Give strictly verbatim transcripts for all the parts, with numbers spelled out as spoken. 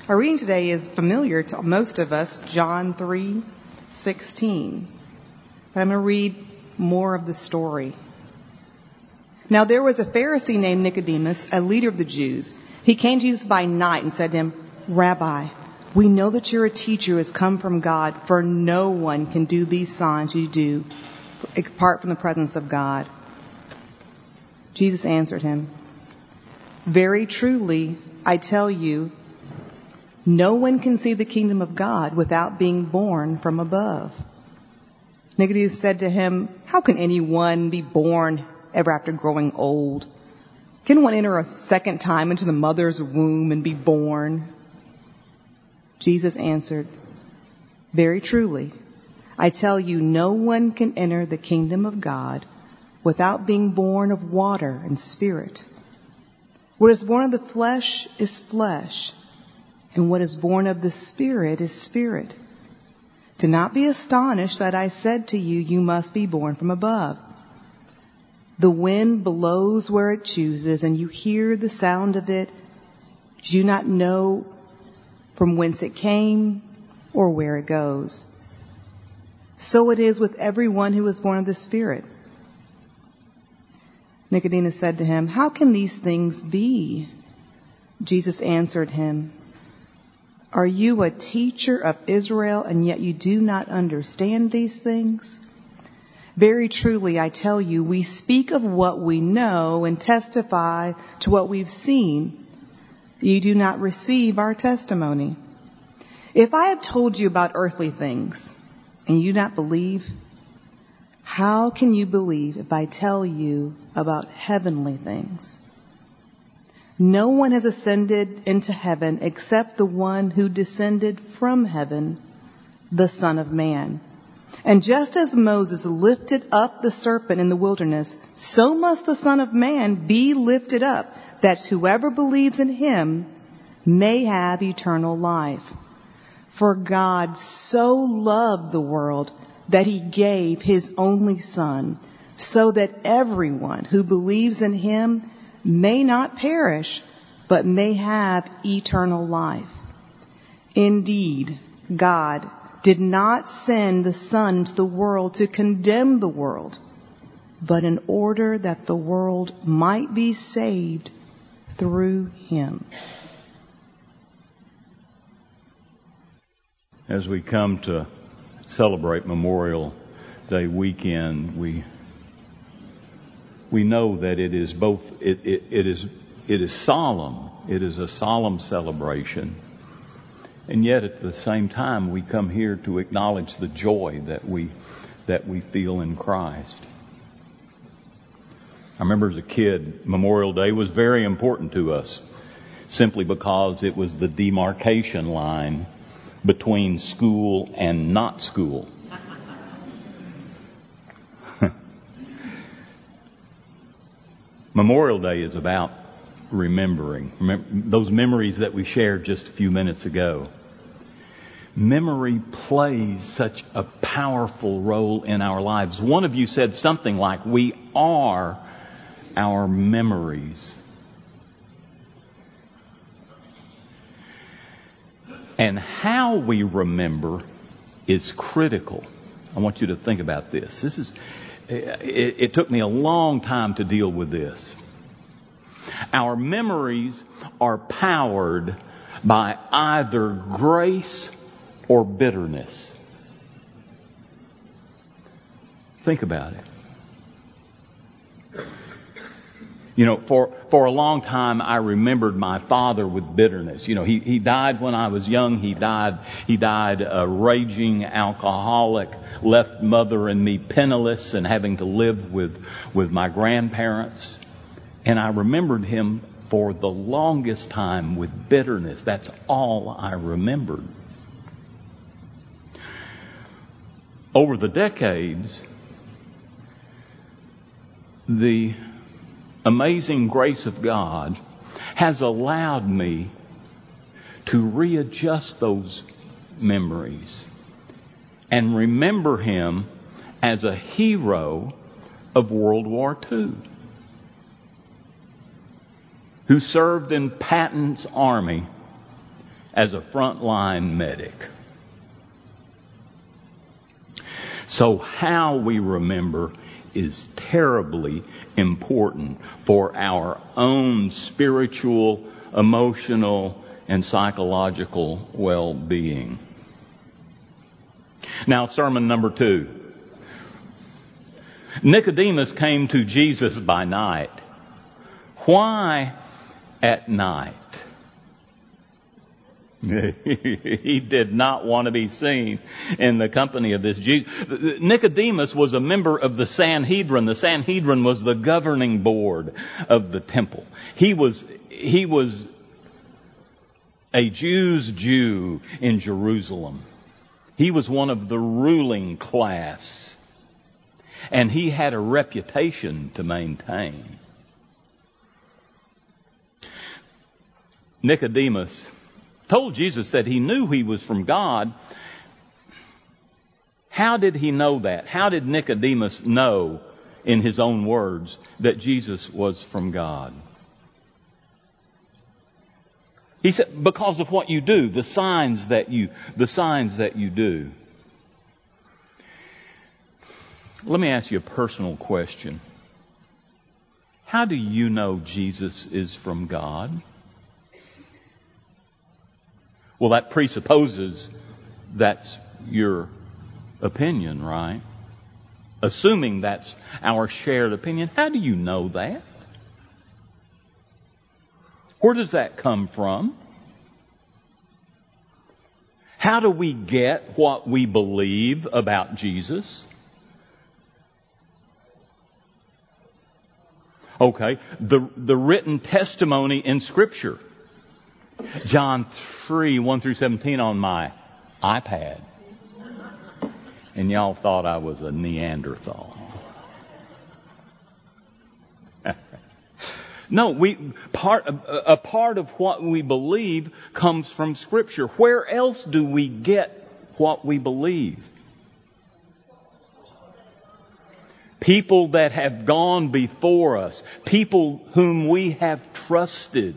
Our reading today is familiar to most of us, John three sixteen. But I'm going to read more of the story. Now there was a Pharisee named Nicodemus, a leader of the Jews. He came to Jesus by night and said to him, Rabbi, we know that you're a teacher who has come from God, for no one can do these signs you do apart from the presence of God. Jesus answered him, very truly, I tell you, no one can see the kingdom of God without being born from above. Nicodemus said to him, how can anyone be born ever after growing old? Can one enter a second time into the mother's womb and be born? Jesus answered, very truly, I tell you, no one can enter the kingdom of God without being born of water and spirit. What is born of the flesh is flesh, and what is born of the Spirit is spirit. Do not be astonished that I said to you, you must be born from above. The wind blows where it chooses, and you hear the sound of it. Do you not know from whence it came or where it goes? So it is with everyone who is born of the Spirit. Nicodemus said to him, how can these things be? Jesus answered him, are you a teacher of Israel, and yet you do not understand these things? Very truly, I tell you, we speak of what we know and testify to what we've seen. You do not receive our testimony. If I have told you about earthly things and you do not believe, how can you believe if I tell you about heavenly things? No one has ascended into heaven except the one who descended from heaven, the Son of Man. And just as Moses lifted up the serpent in the wilderness, so must the Son of Man be lifted up, that whoever believes in him may have eternal life. For God so loved the world that he gave his only Son, so that everyone who believes in him may not perish, but may have eternal life. Indeed, God did not send the Son to the world to condemn the world, but in order that the world might be saved through him. As we come to celebrate Memorial Day weekend, we we know that it is both it, it, it is it is solemn, it is a solemn celebration, and yet at the same time we come here to acknowledge the joy that we that we feel in Christ. I remember as a kid, Memorial Day was very important to us, simply because it was the demarcation line between school and not school. Memorial Day is about remembering. Remember those memories that we shared just a few minutes ago. Memory plays such a powerful role in our lives. One of you said something like, we are our memories. And how we remember is critical. I want you to think about this. This is, it, it took me a long time to deal with this. Our memories are powered by either grace or bitterness. Think about it. You know, for, for a long time, I remembered my father with bitterness. You know, he, he died when I was young. He died, he died a raging alcoholic, left mother and me penniless and having to live with, with my grandparents. And I remembered him for the longest time with bitterness. That's all I remembered. Over the decades, the amazing grace of God has allowed me to readjust those memories and remember him as a hero of World War Two, who served in Patton's army as a frontline medic. So how we remember is terribly important for our own spiritual, emotional, and psychological well-being. Now, sermon number two. Nicodemus came to Jesus by night. Why at night? He did not want to be seen in the company of this Jesus. Nicodemus was a member of the Sanhedrin. The Sanhedrin was the governing board of the temple. He was, he was a Jew's Jew in Jerusalem. He was one of the ruling class. And he had a reputation to maintain. Nicodemus told Jesus that he knew he was from God. How did he know that? How did Nicodemus know, in his own words, that Jesus was from God? He said, because of what you do, the signs that you, the signs that you do. Let me ask you a personal question. How do you know Jesus is from God? Well, that presupposes that's your opinion, right? Assuming that's our shared opinion, how do you know that? Where does that come from? How do we get what we believe about Jesus? Okay, the, the written testimony in Scripture. John three, one through seventeen on my iPad. And y'all thought I was a Neanderthal. No, we part a, a part of what we believe comes from Scripture. Where else do we get what we believe? People that have gone before us, people whom we have trusted.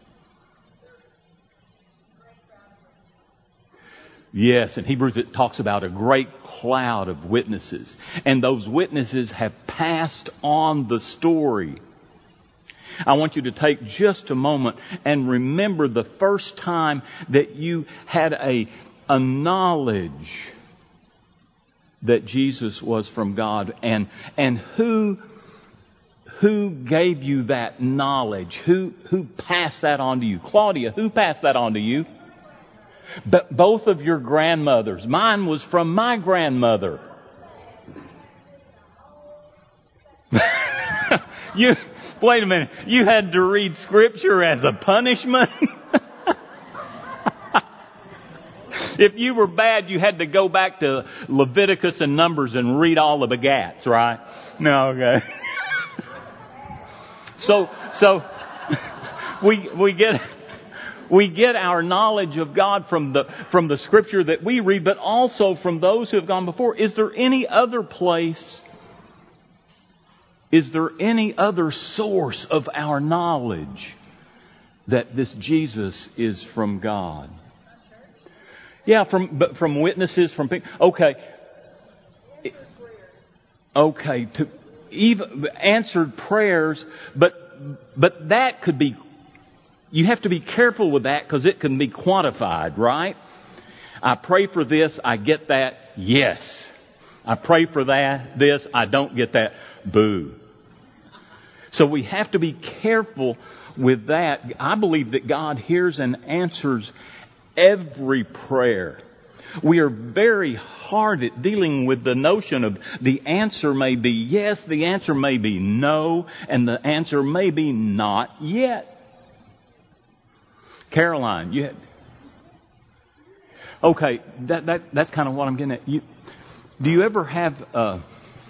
Yes, in Hebrews it talks about a great cloud of witnesses. And those witnesses have passed on the story. I want you to take just a moment and remember the first time that you had a, a knowledge that Jesus was from God, and and who who gave you that knowledge? Who who passed that on to you? Claudia, who passed that on to you? But both of your grandmothers. Mine was from my grandmother. You wait a minute. You had to read Scripture as a punishment? If you were bad, you had to go back to Leviticus and Numbers and read all the begats, right? No, okay. So, so we we get we get our knowledge of God from the from the Scripture that we read, but also from those who have gone before. Is there any other place? Is there any other source of our knowledge that this Jesus is from God? Yeah, from but from witnesses, from people. Okay, okay, to even answered prayers, but but that could be. You have to be careful with that because it can be quantified, right? I pray for this, I get that. Yes, I pray for that. This, I don't get that. Boo. So we have to be careful with that. I believe that God hears and answers every prayer. We are very hard at dealing with the notion of the answer may be yes, the answer may be no, and the answer may be not yet. Caroline, you had... Okay, that, that that's kind of what I'm getting at. You, do you ever have a,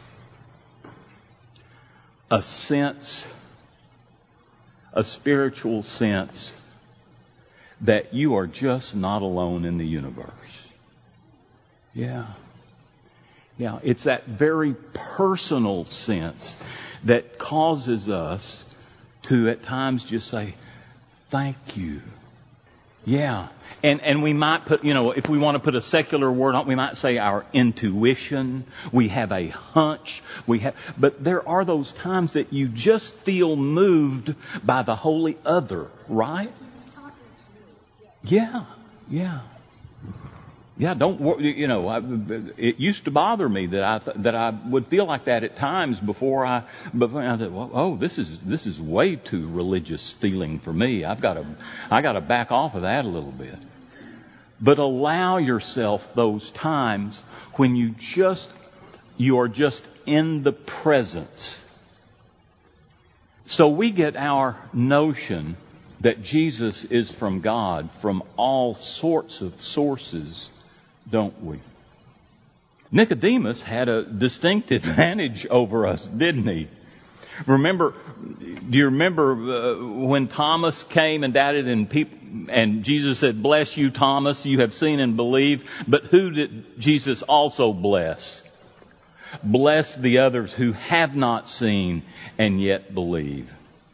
a sense, a spiritual sense, that you are just not alone in the universe? Yeah. Yeah, it's that very personal sense that causes us to at times just say, thank you. Yeah. And, and we might put, you know, if we want to put a secular word on, we might say our intuition. We have a hunch. We have, but there are those times that you just feel moved by the holy other, right? Yeah, yeah. Yeah, don't worry. You know, I, it used to bother me that I that I would feel like that at times before I. Before I said, well, "Oh, this is this is way too religious feeling for me. I've got to, I got to back off of that a little bit." But allow yourself those times when you just you are just in the presence. So we get our notion that Jesus is from God from all sorts of sources, don't we? Nicodemus had a distinct advantage over us, didn't he? Remember, do you remember uh, when Thomas came and doubted and people, and Jesus said, "Bless you, Thomas, you have seen and believed." But who did Jesus also bless? Bless the others who have not seen and yet believe.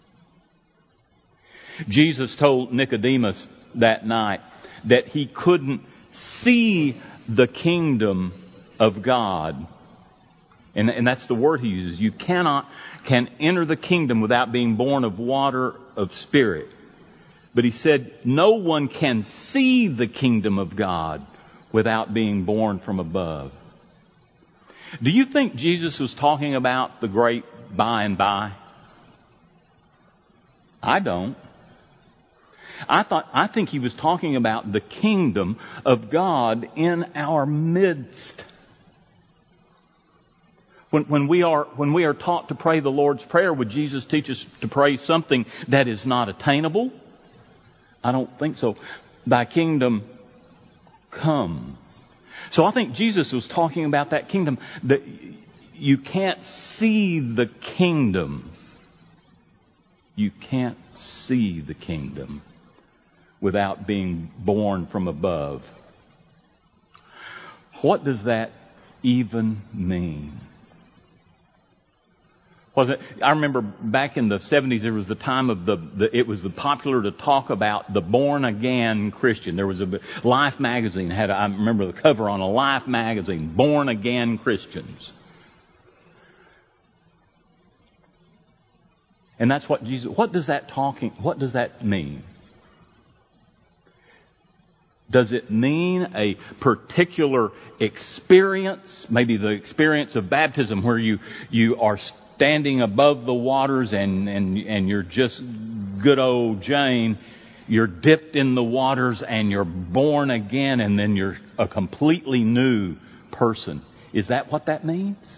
Jesus told Nicodemus that night that he couldn't see the kingdom of God. And, and that's the word he uses. You cannot can enter the kingdom without being born of water, of spirit. But he said no one can see the kingdom of God without being born from above. Do you think Jesus was talking about the great by and by? I don't. I thought, I think he was talking about the kingdom of God in our midst. When, when we are, when we are taught to pray the Lord's Prayer, would Jesus teach us to pray something that is not attainable? I don't think so. Thy kingdom come. So I think Jesus was talking about that kingdom, that you can't see the kingdom. You can't see the kingdom without being born from above. What does that even mean? Was it, I remember back in the seventies, there was the time of the, the, it was the popular to talk about the born again Christian. There was a Life magazine had, a, I remember the cover on a Life magazine, Born Again Christians. And that's what Jesus, what does that talking, what does that mean? Does it mean a particular experience, maybe the experience of baptism where you, you are standing above the waters and, and, and you're just good old Jane, you're dipped in the waters and you're born again and then you're a completely new person? Is that what that means?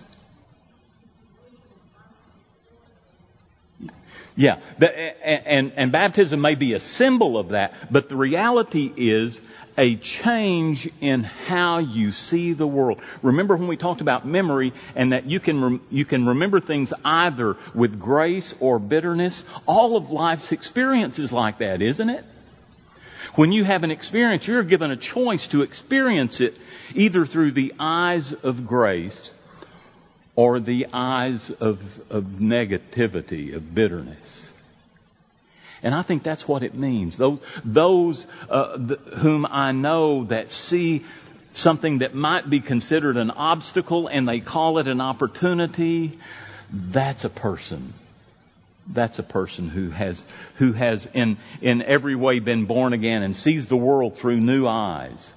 Yeah, the, and, and baptism may be a symbol of that, but the reality is a change in how you see the world. Remember when we talked about memory and that you can rem, you can remember things either with grace or bitterness? All of life's experience is like that, isn't it? When you have an experience, you're given a choice to experience it either through the eyes of grace or the eyes of, of negativity, of bitterness. And I think that's what it means. Those, those uh, th- whom I know that see something that might be considered an obstacle and they call it an opportunity, that's a person. That's a person who has who has in in every way been born again and sees the world through new eyes.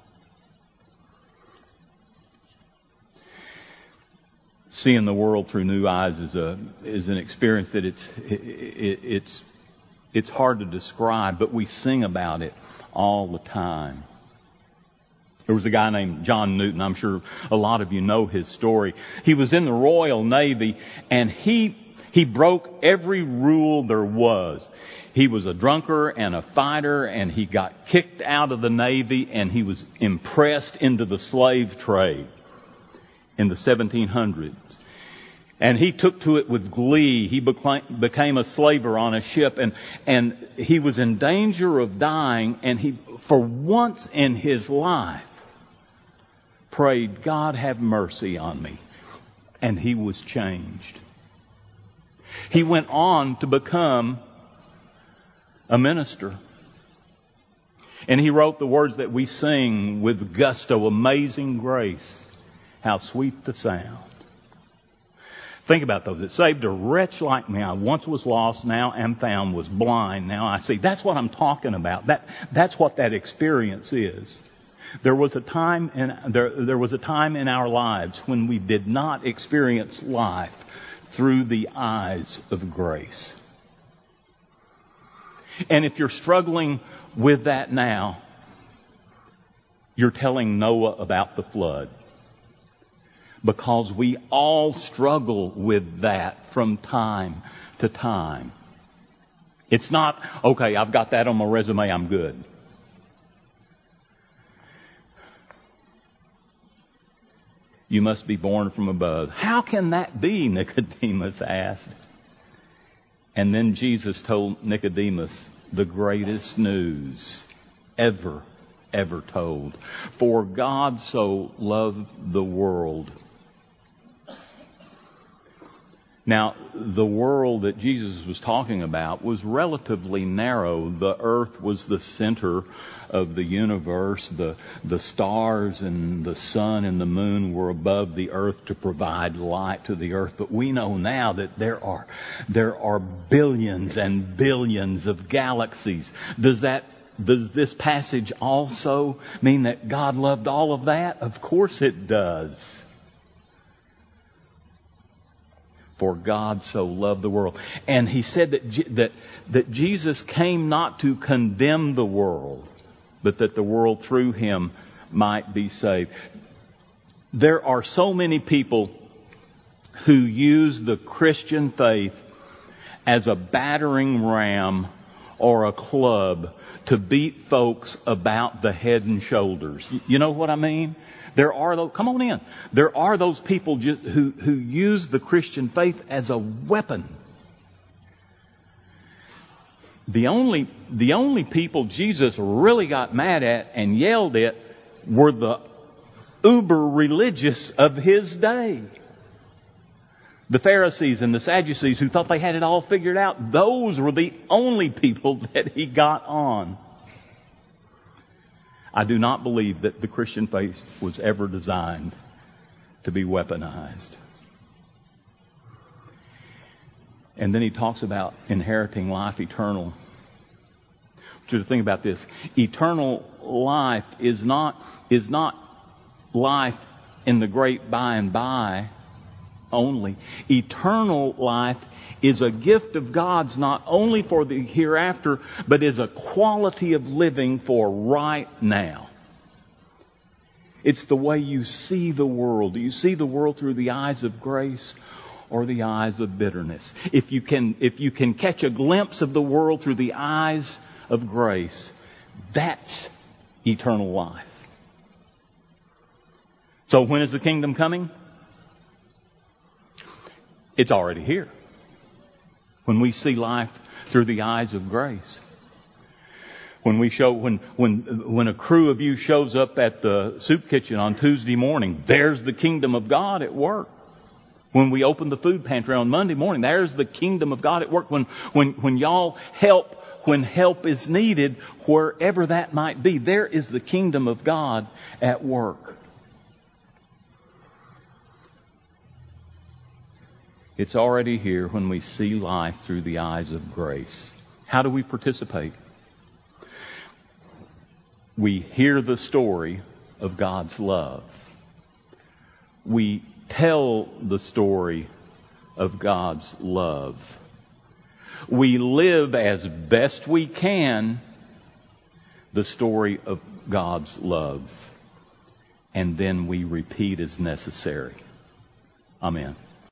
Seeing the world through new eyes is a is an experience that it's it, it, it's it's hard to describe, but we sing about it all the time. There was a guy named John Newton. I'm sure a lot of you know his story. He was in the Royal Navy, and he he broke every rule there was. He was a drunker and a fighter, and he got kicked out of the Navy, and he was impressed into the slave trade in the seventeen hundreds. And he took to it with glee. He became a slaver on a ship, and, and he was in danger of dying, and he, for once in his life, prayed, God have mercy on me. And he was changed. He went on to become a minister. And he wrote the words that we sing with gusto, amazing grace, how sweet the sound. Think about those. It saved a wretch like me. I once was lost, now am found, was blind, now I see. That's what I'm talking about. That, that's what that experience is. There was a time in, there, there was a time in our lives when we did not experience life through the eyes of grace. And if you're struggling with that now, you're telling Noah about the flood. Because we all struggle with that from time to time. It's not, okay, I've got that on my resume, I'm good. You must be born from above. How can that be? Nicodemus asked. And then Jesus told Nicodemus the greatest news ever, ever told. For God so loved the world. Now, the world that Jesus was talking about was relatively narrow. The earth was the center of the universe. The, the stars and the sun and the moon were above the earth to provide light to the earth. But we know now that there are, there are billions and billions of galaxies. Does that, does this passage also mean that God loved all of that? Of course it does. For God so loved the world. And he said that, that, that Jesus came not to condemn the world, but that the world through him might be saved. There are so many people who use the Christian faith as a battering ram or a club to beat folks about the head and shoulders. You know what I mean? There are those, come on in. There are those people who, who use the Christian faith as a weapon. The only, the only people Jesus really got mad at and yelled at were the uber religious of his day. The Pharisees and the Sadducees who thought they had it all figured out. Those were the only people that he got on. I do not believe that the Christian faith was ever designed to be weaponized. And then he talks about inheriting life eternal. I want you to think about this. Eternal life is not, is not life in the great by and by only. Eternal life is a gift of God's not only for the hereafter, but is a quality of living for right now. It's the way you see the world. Do you see the world through the eyes of grace or the eyes of bitterness? If you can, if you can catch a glimpse of the world through the eyes of grace, that's eternal life. So when is the kingdom coming? It's already here. When we see life through the eyes of grace. When we show, when, when, when a crew of you shows up at the soup kitchen on Tuesday morning, there's the kingdom of God at work. When we open the food pantry on Monday morning, there's the kingdom of God at work. When, when, when y'all help, when help is needed, wherever that might be, there is the kingdom of God at work. It's already here when we see life through the eyes of grace. How do we participate? We hear the story of God's love. We tell the story of God's love. We live as best we can the story of God's love. And then we repeat as necessary. Amen.